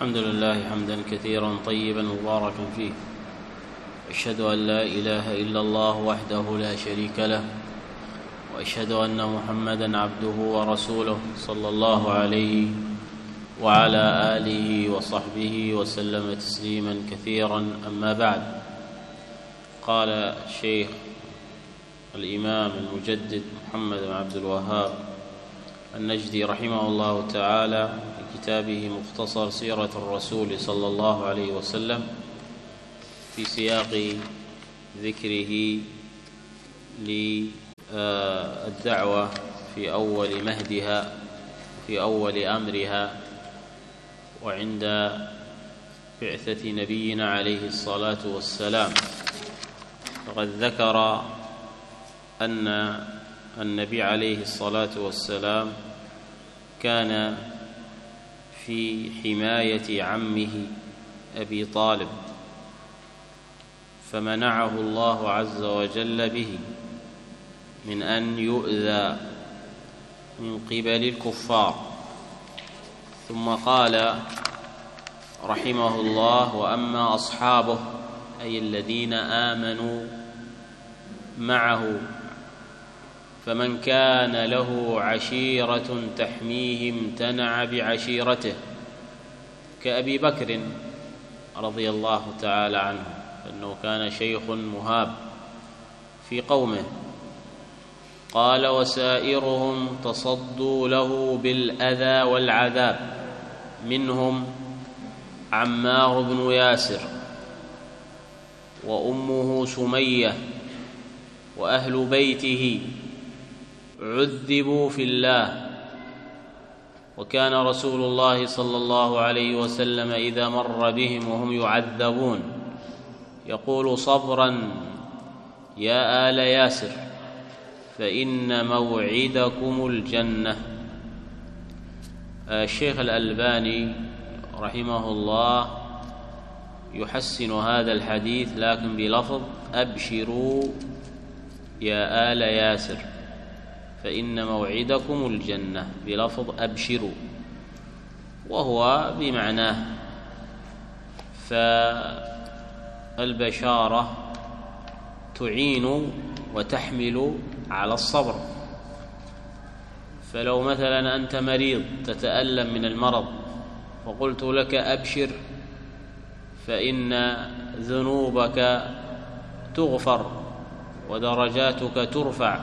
الحمد لله حمدا كثيرا طيبا مباركا فيه، أشهد أن لا إله إلا الله وحده لا شريك له، وأشهد أن محمدا عبده ورسوله صلى الله عليه وعلى آله وصحبه وسلم تسليما كثيرا. أما بعد، قال الشيخ الإمام المجدد محمد بن عبد الوهاب النجدي رحمه الله تعالى في كتابه مختصر سيرة الرسول صلى الله عليه وسلم في سياق ذكره للدعوة في أول مهدها، في أول أمرها، وعند بعثة نبينا عليه الصلاة والسلام. فقد ذكر أن النبي عليه الصلاة والسلام كان في حماية عمه أبي طالب، فمنعه الله عز وجل به من أن يؤذى من قبل الكفار. ثم قال رحمه الله: وأما أصحابه، أي الذين آمنوا معه، فمن كان له عشيرة تحميه امتنع بعشيرته، كأبي بكر رضي الله تعالى عنه، فإنه كان شيخ مهاب في قومه. قال: وسائرهم تصدوا له بالأذى والعذاب، منهم عمار بن ياسر وأمه سمية وأهل بيته عذبوا في الله. وكان رسول الله صلى الله عليه وسلم إذا مر بهم وهم يعذبون يقول: صبرا يا آل ياسر فإن موعدكم الجنة. الشيخ الألباني رحمه الله يحسن هذا الحديث، لكن بلفظ: أبشروا يا آل ياسر فإن موعدكم الجنة، بلفظ أبشروا، وهو بمعناه. فالبشارة تعين وتحمل على الصبر. فلو مثلا أنت مريض تتألم من المرض وقلت لك أبشر فإن ذنوبك تغفر ودرجاتك ترفع،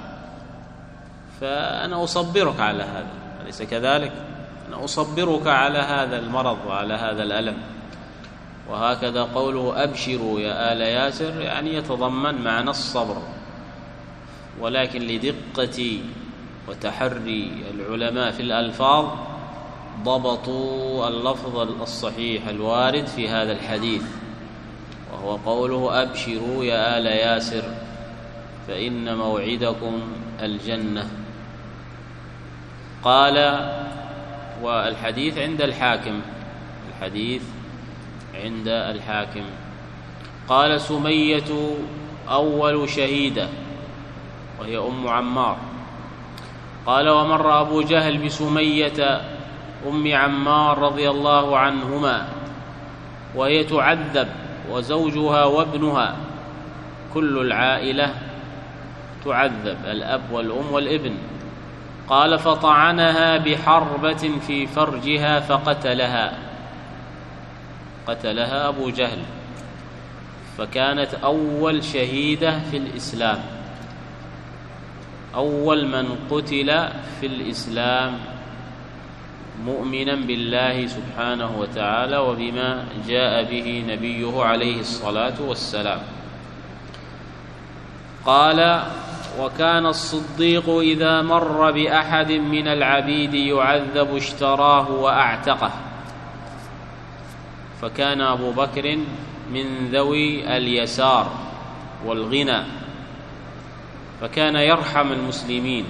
فأنا أصبرك على هذا، أليس كذلك؟ أنا أصبرك على هذا المرض وعلى هذا الألم. وهكذا قوله أبشروا يا آل ياسر يعني يتضمن معنى الصبر، ولكن لدقة وتحري العلماء في الألفاظ ضبطوا اللفظ الصحيح الوارد في هذا الحديث، وهو قوله أبشروا يا آل ياسر فإن موعدكم الجنة. قال: والحديث عند الحاكم، الحديث عند الحاكم. قال: سمية أول شهيدة، وهي أم عمار. قال: ومر أبو جهل بسمية أم عمار رضي الله عنهما وهي تعذب، وزوجها وابنها، كل العائلة تعذب، الأب والأم والابن. قال: فطعنها بحربة في فرجها فقتلها، قتلها أبو جهل، فكانت أول شهيدة في الإسلام، أول من قتل في الإسلام مؤمنا بالله سبحانه وتعالى وبما جاء به نبيه عليه الصلاة والسلام. قال: وكان الصديق إذا مر بأحد من العبيد يعذب اشتراه وأعتقه. فكان أبو بكر من ذوي اليسار والغنى، فكان يرحم المسلمين،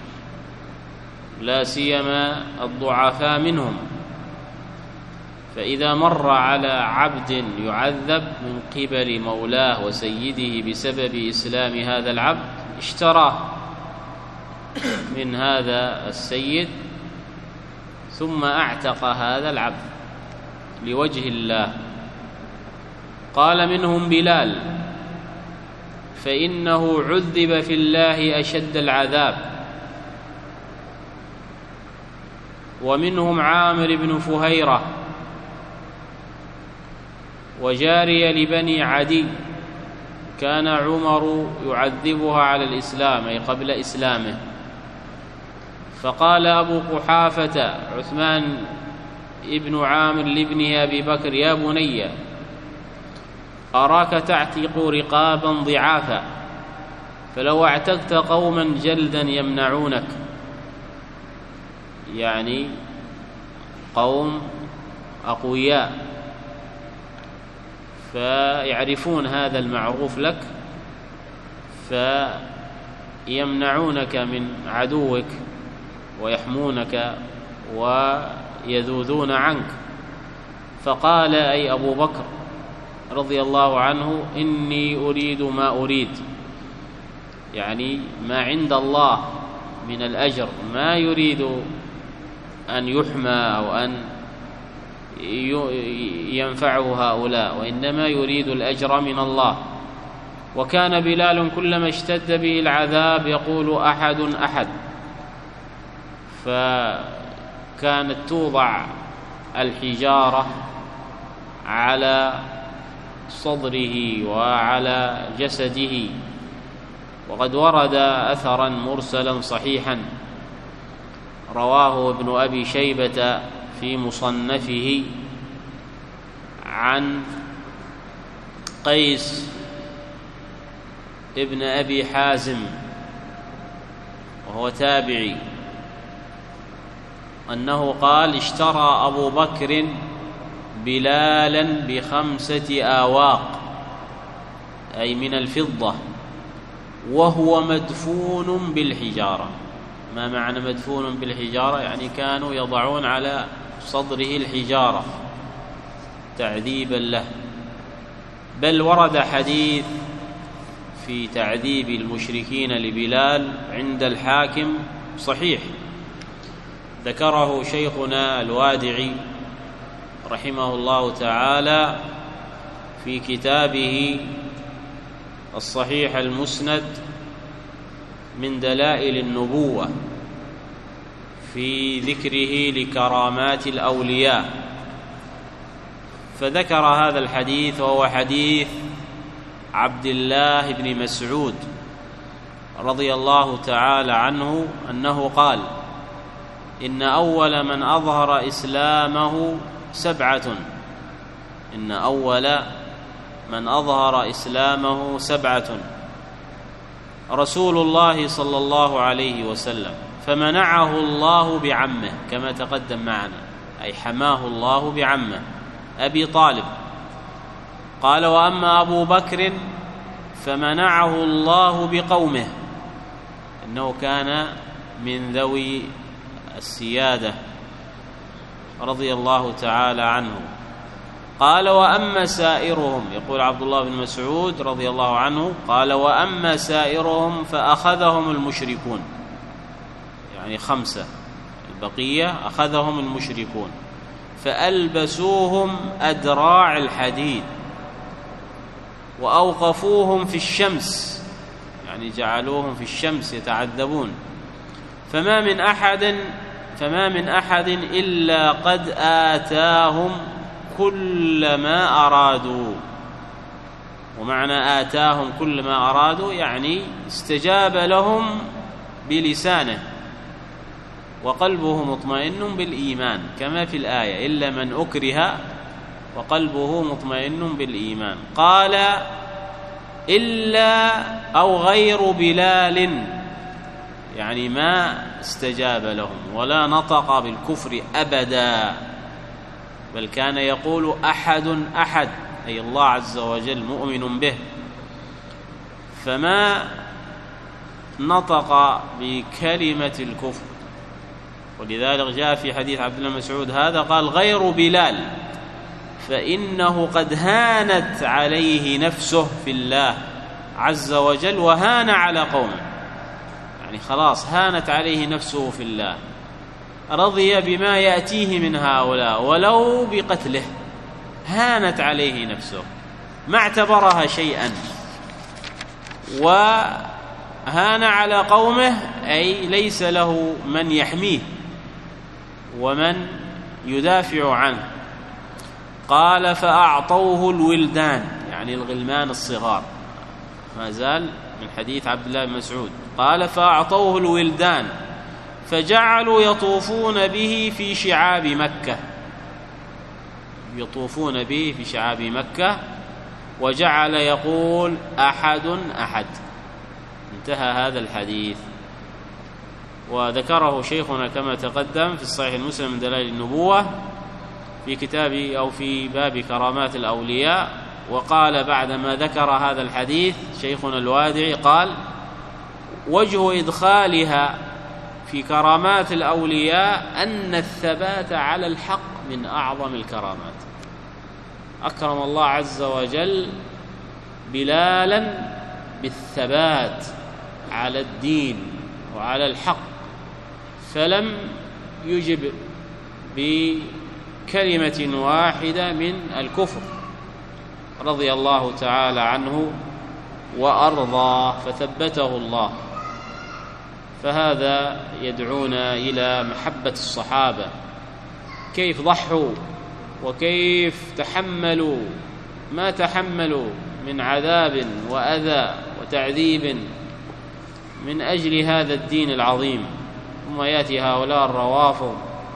لا سيما الضعفاء منهم. فإذا مر على عبد يعذب من قبل مولاه وسيده بسبب إسلام هذا العبد اشتراه من هذا السيد ثم أعتق هذا العبد. لوجه الله. قال: منهم بلال، فإنه عذب في الله أشد العذاب. ومنهم عامر بن فهيرة، وجارية لبني عدي كان عمر يعذبها على الإسلام، أي قبل إسلامه. فقال أبو قحافة عثمان ابن عامر لابنه أبي بكر: يا بني، أراك تعتق رقابا ضعافا، فلو اعتقت قوما جلدا يمنعونك، يعني قوم أقوياء فيعرفون هذا المعروف لك فيمنعونك من عدوك ويحمونك ويذوذون عنك. فقال أي أبو بكر رضي الله عنه: إني أريد ما أريد، يعني ما عند الله من الأجر، ما يريد أن يحمى أو أن ينفعه هؤلاء، وإنما يريد الأجر من الله. وكان بلال كلما اشتد به العذاب يقول: أحد أحد، فكانت توضع الحجارة على صدره وعلى جسده. وقد ورد أثرا مرسلا صحيحا رواه ابن أبي شيبة في مصنفه عن قيس ابن أبي حازم وهو تابعي أنه قال: اشترى أبو بكر بلالا ب5 آواق، أي من الفضة، وهو مدفون بالحجارة. ما معنى مدفون بالحجارة؟ يعني كانوا يضعون على صدره الحجارة تعذيبا له. بل ورد حديث في تعذيب المشركين لبلال عند الحاكم صحيح، ذكره شيخنا الوادعي رحمه الله تعالى في كتابه الصحيح المسند من دلائل النبوة في ذكره لكرامات الأولياء، فذكر هذا الحديث، وهو حديث عبد الله بن مسعود رضي الله تعالى عنه أنه قال: إن أول من أظهر إسلامه 7، إن أول من أظهر إسلامه 7: رسول الله صلى الله عليه وسلم، فمنعه الله بعمه، كما تقدم معنا، أي حماه الله بعمه أبي طالب. قال: وأما أبو بكر فمنعه الله بقومه، إنه كان من ذوي السيادة رضي الله تعالى عنه. قال: وأما سائرهم، يقول عبد الله بن مسعود رضي الله عنه، قال: وأما سائرهم فأخذهم المشركون، يعني 5، البقية أخذهم المشركون، فألبسوهم أدراع الحديد وأوقفوهم في الشمس، يعني جعلوهم في الشمس يتعذبون، فما من أحد إلا قد آتاهم كل ما أرادوا. ومعنى آتاهم كل ما أرادوا يعني استجاب لهم بلسانه وقلبه مطمئن بالإيمان، كما في الآية: إلا من أكره وقلبه مطمئن بالإيمان. قال: إلا أو غير بلال، يعني ما استجاب لهم ولا نطق بالكفر أبدا، بل كان يقول: أحد أحد، أي الله عز وجل مؤمن به، فما نطق بكلمة الكفر. ولذلك جاء في حديث عبد الله بن مسعود هذا قال: غير بلال فإنه قد هانت عليه نفسه في الله عز وجل وهان على قومه، يعني خلاص هانت عليه نفسه في الله، رضي بما يأتيه من هؤلاء ولو بقتله، هانت عليه نفسه، ما اعتبرها شيئا، وهان على قومه، أي ليس له من يحميه ومن يدافع عنه. قال فأعطوه الولدان، يعني الغلمان الصغار، ما زال من حديث عبد الله بن مسعود. قال فأعطوه الولدان فجعلوا يطوفون به في شعاب مكة، يطوفون به في شعاب مكة، وجعل يقول أحد أحد. انتهى هذا الحديث. وذكره شيخنا كما تقدم في الصحيح المسلم من دلائل النبوة في كتاب أو في باب كرامات الأولياء. وقال بعدما ذكر هذا الحديث شيخنا الوادعي قال: وجه إدخالها في كرامات الأولياء أن الثبات على الحق من أعظم الكرامات. أكرم الله عز وجل بلالا بالثبات على الدين وعلى الحق، فلم يجب بكلمة واحدة من الكفر، رضي الله تعالى عنه وأرضى، فثبته الله. فهذا يدعونا إلى محبة الصحابة، كيف ضحوا وكيف تحملوا ما تحملوا من عذاب وأذى وتعذيب من أجل هذا الدين العظيم. ثم يأتي هؤلاء الروافض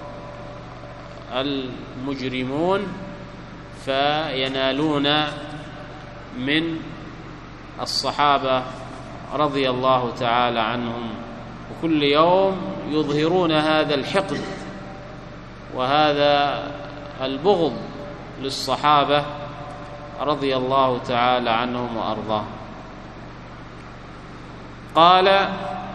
المجرمون فينالون من الصحابة رضي الله تعالى عنهم، وكل يوم يظهرون هذا الحقد وهذا البغض للصحابة رضي الله تعالى عنهم وأرضاهم. قال: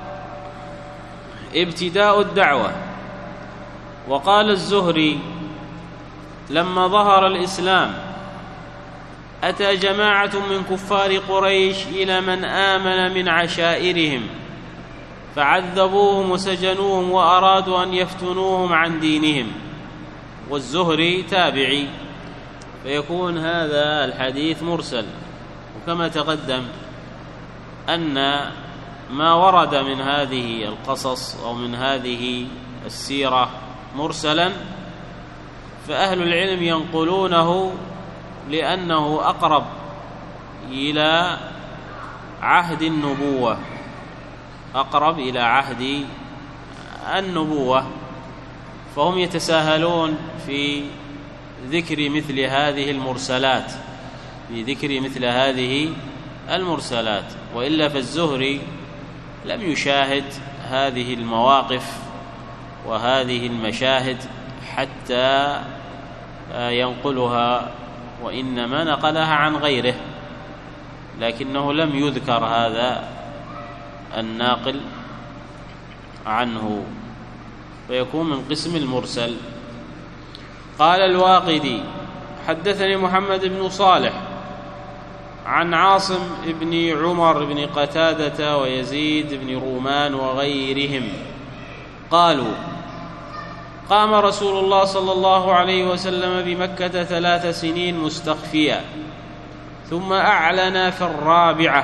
ابتداء الدعوة. وقال الزهري: لما ظهر الإسلام أتى جماعة من كفار قريش إلى من آمن من عشائرهم فعذبوهم وسجنوهم وأرادوا أن يفتنوهم عن دينهم. والزهري تابعي، فيكون هذا الحديث مرسل. وكما تقدم أن ما ورد من هذه القصص أو من هذه السيرة مرسلا، فأهل العلم ينقلونه لأنه أقرب إلى عهد النبوة، أقرب إلى عهد النبوة، فهم يتساهلون في ذكر مثل هذه المرسلات، في ذكر مثل هذه المرسلات. وإلا فالزهري لم يشاهد هذه المواقف وهذه المشاهد حتى ينقلها، وإنما نقلها عن غيره، لكنه لم يذكر هذا الناقل عنه، فيكون من قسم المرسل. قال الواقدي: حدثني محمد بن صالح عن عاصم بن عمر بن قتادة ويزيد بن رومان وغيرهم قالوا: قام رسول الله صلى الله عليه وسلم بمكة 3 سنين مستخفيا، ثم أعلن في 4.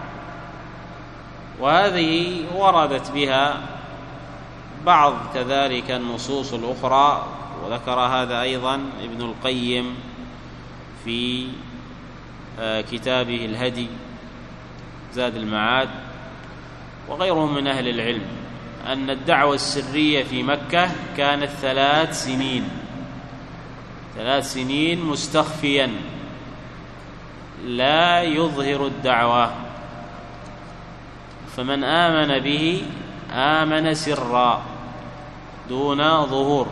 وهذه وردت بها بعض كذلك النصوص الأخرى، وذكر هذا أيضا ابن القيم في كتابه الهدي زاد المعاد وغيرهم من أهل العلم، أن الدعوة السرية في مكة كانت 3 سنين، 3 سنين مستخفيا لا يظهر الدعوة، فمن آمن به آمن سرا دون ظهور.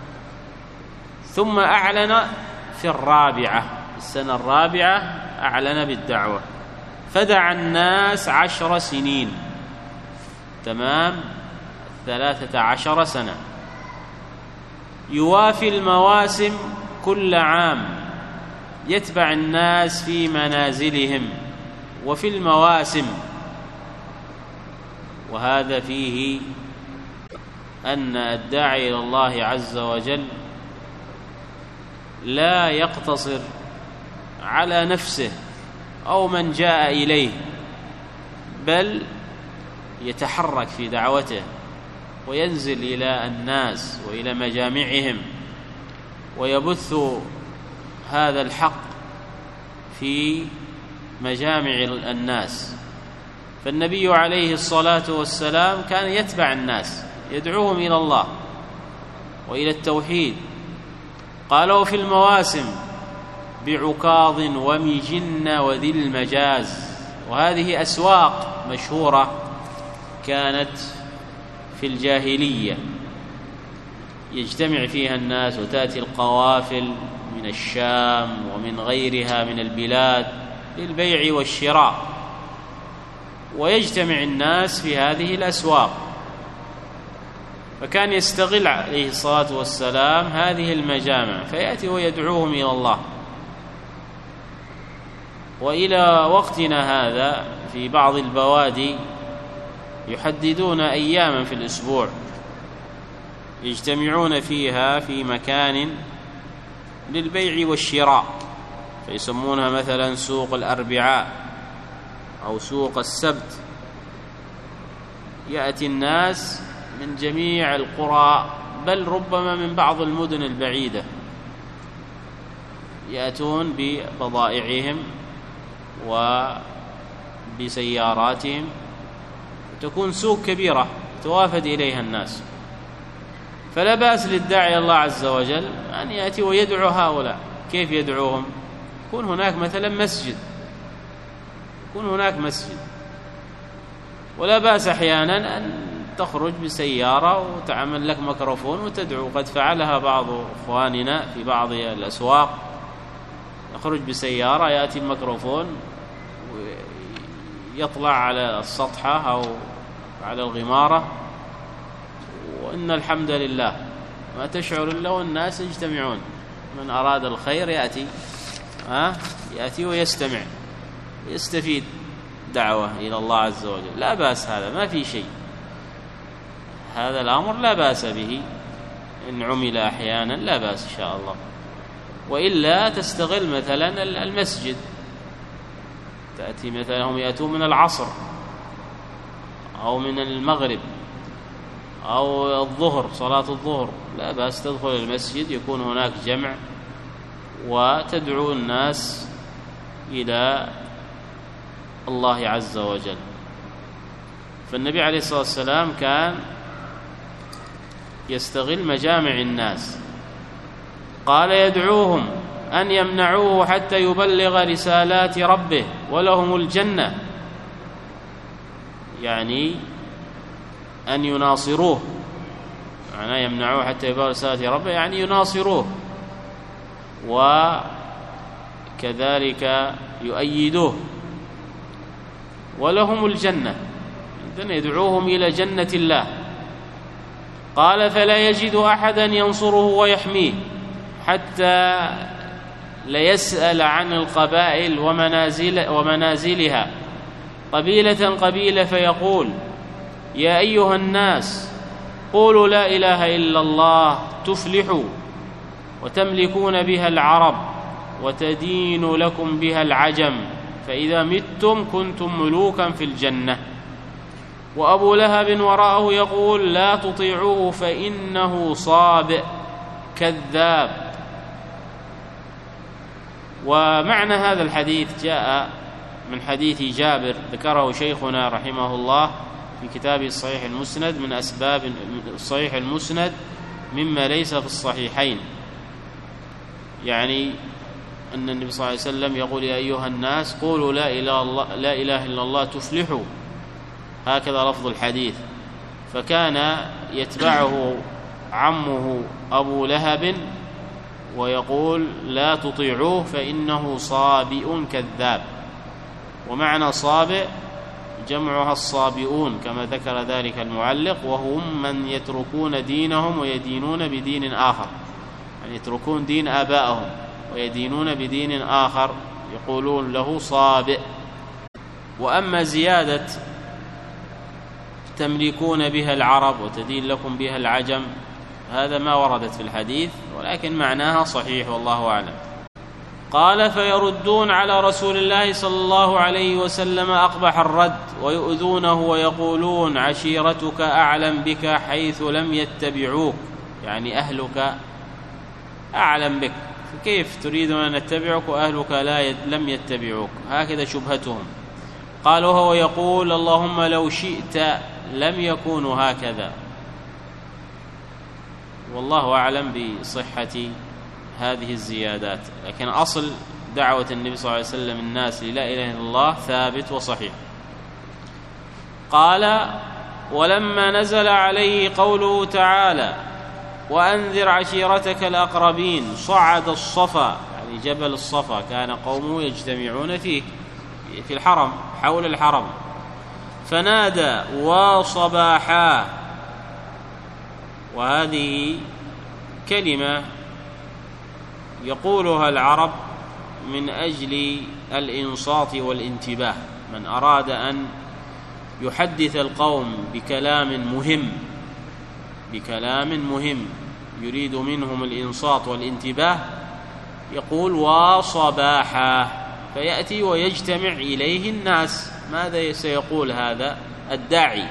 ثم أعلن في 4، السنة 4 أعلن بالدعوة، فدعا الناس 10 سنين، تمام 13 سنة، يوافي المواسم كل عام، يتبع الناس في منازلهم وفي المواسم. وهذا فيه أن الداعي إلى الله عز وجل لا يقتصر على نفسه أو من جاء إليه، بل يتحرك في دعوته وينزل إلى الناس وإلى مجامعهم ويبث هذا الحق في مجامع الناس. فالنبي عليه الصلاة والسلام كان يتبع الناس يدعوهم إلى الله وإلى التوحيد. قال: وفي المواسم بعكاظ ومجن وذي المجاز. وهذه أسواق مشهورة كانت في الجاهلية يجتمع فيها الناس، وتأتي القوافل من الشام ومن غيرها من البلاد للبيع والشراء، ويجتمع الناس في هذه الأسواق. فكان يستغل عليه الصلاة والسلام هذه المجامع فيأتي ويدعوهم إلى الله. وإلى وقتنا هذا في بعض البوادي يحددون أياما في الأسبوع يجتمعون فيها في مكان للبيع والشراء، فيسمونها مثلا سوق الأربعاء أو سوق السبت. يأتي الناس من جميع القرى، بل ربما من بعض المدن البعيدة، يأتون ببضائعهم وبسياراتهم، وتكون سوق كبيرة توافد إليها الناس. فلا بأس للداعي إلى الله عز وجل أن يأتي ويدعو هؤلاء. كيف يدعوهم؟ يكون هناك مثلا مسجد، ولا بأس أحيانا أن تخرج بسيارة وتعمل لك ميكروفون وتدعو. قد فعلها بعض إخواننا في بعض الأسواق، يخرج بسيارة، يأتي الميكروفون ويطلع على السطحة أو على الغمارة، وإن الحمد لله ما تشعر إلا والناس يجتمعون. من أراد الخير يأتي ويستمع ويستفيد دعوة إلى الله عز وجل. لا بأس، هذا ما في شيء، هذا الأمر لا بأس به إن عمل أحيانا، لا بأس إن شاء الله. وإلا تستغل مثلا المسجد، تأتي مثلا هم يأتون من العصر أو من المغرب أو الظهر، صلاة الظهر، لا بأس تدخل المسجد، يكون هناك جمع وتدعو الناس إلى الله عز وجل. فالنبي عليه الصلاة والسلام كان يستغل مجامع الناس. قال: يدعوهم أن يمنعوه حتى يبلغ رسالات ربه ولهم الجنة، يعني أن يناصروه، معناه يمنعوه حتى يبلغ رسالات ربه يعني يناصروه، وكذلك يؤيدوه، ولهم الجنة، إذن يدعوهم إلى جنة الله. قال: فلا يجد أحدا ينصره ويحميه حتى ليسأل عن القبائل ومنازلها قبيلة قبيلة، فيقول: يا أيها الناس قولوا لا إله إلا الله تفلحوا وتملكون بها العرب وتدين لكم بها العجم، فإذا متم كنتم ملوكا في الجنة. وأبو لهب وراءه يقول: لا تطيعوه فإنه صابئ كذاب. ومعنى هذا الحديث جاء من حديث جابر ذكره شيخنا رحمه الله في كتابه الصحيح المسند، من أسباب الصحيح المسند مما ليس في الصحيحين، يعني أن النبي صلى الله عليه وسلم يقول: يا أيها الناس قولوا لا إله إلا الله تفلحوا، هكذا لفظ الحديث. فكان يتبعه عمه أبو لهب ويقول: لا تطيعوه فإنه صابئ كذاب. ومعنى صابئ جمعها الصابئون كما ذكر ذلك المعلق، وهم من يتركون دينهم ويدينون بدين آخر، يعني يتركون دين آبائهم ويدينون بدين آخر، يقولون له صابئ. وأما زيادة تملكون بها العرب وتدين لكم بها العجم، هذا ما وردت في الحديث، ولكن معناها صحيح والله أعلم. قال: فيردون على رسول الله صلى الله عليه وسلم أقبح الرد، ويؤذونه ويقولون: عشيرتك أعلم بك حيث لم يتبعوك، يعني أهلك أعلم بك، فكيف تريدون أن نتبعك وأهلك لم يتبعوك؟ هكذا شبهتهم. قال: وهو يقول: اللهم لو شئت لم يكونوا هكذا. والله أعلم بصحة هذه الزيادات، لكن أصل دعوة النبي صلى الله عليه وسلم الناس للا إله إلا الله ثابت وصحيح. قال: ولما نزل عليه قوله تعالى: وأنذر عشيرتك الأقربين، صعد الصفا، يعني جبل الصفا كان قومه يجتمعون فيه في الحرم، حول الحرم، فنادى: وصباحا. وهذه كلمة يقولها العرب من أجل الإنصات والانتباه. من أراد أن يحدث القوم بكلام مهم يريد منهم الإنصات والانتباه يقول: وصباحا، فيأتي ويجتمع إليه الناس. ماذا سيقول هذا الداعي؟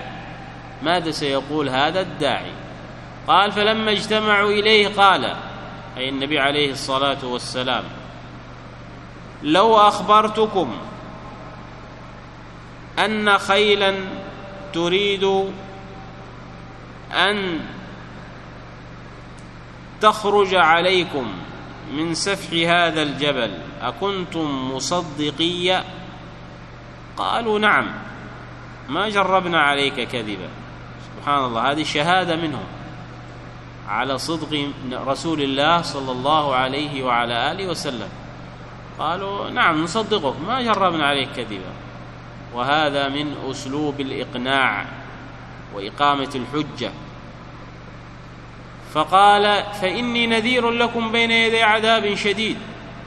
قال: فلما اجتمعوا إليه قال، أي النبي عليه الصلاة والسلام: لو أخبرتكم أن خيلا تريد أن تخرج عليكم من سفح هذا الجبل أكنتم مصدقي؟ قالوا: نعم، ما جربنا عليك كذبا. سبحان الله، هذه شهادة منهم على صدق رسول الله صلى الله عليه وعلى آله وسلم. قالوا: نعم نصدقك، ما جربنا عليك كذبا. وهذا من أسلوب الإقناع وإقامة الحجة. فقال: فإني نذير لكم بين يدي عذاب شديد،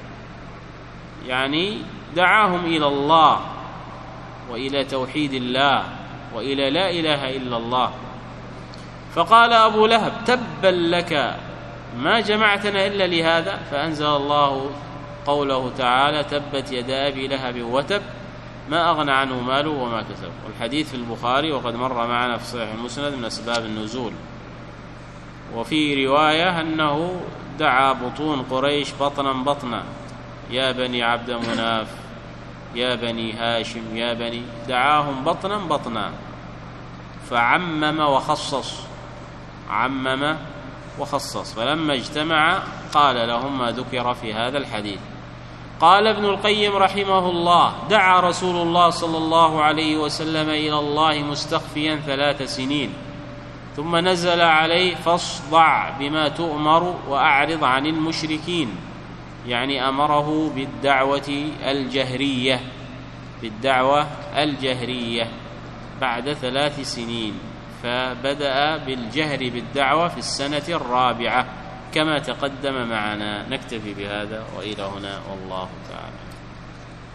يعني دعاهم إلى الله وإلى توحيد الله وإلى لا إله إلا الله. فقال أبو لهب: تبا لك، ما جمعتنا إلا لهذا؟ فأنزل الله قوله تعالى: تبت يدا أبي لهب وتب، ما أغنى عنه ماله وما كسب. والحديث في البخاري وقد مر معنا في صحيح المسند من أسباب النزول. وفي رواية أنه دعا بطون قريش بطنا: يا بني عبد مناف، يا بني هاشم، يا بني، دعاهم بطنا، فعمم وخصص. فلما اجتمع قال لهم ما ذكر في هذا الحديث. قال ابن القيم رحمه الله: دعا رسول الله صلى الله عليه وسلم إلى الله مستخفيا 3 سنين، ثم نزل عليه: فاصدع بما تؤمر وأعرض عن المشركين، يعني أمره بالدعوة الجهرية بعد 3 سنين، فبدأ بالجهر بالدعوة في السنة الرابعة كما تقدم معنا. نكتفي بهذا وإلى هنا، والله تعالى.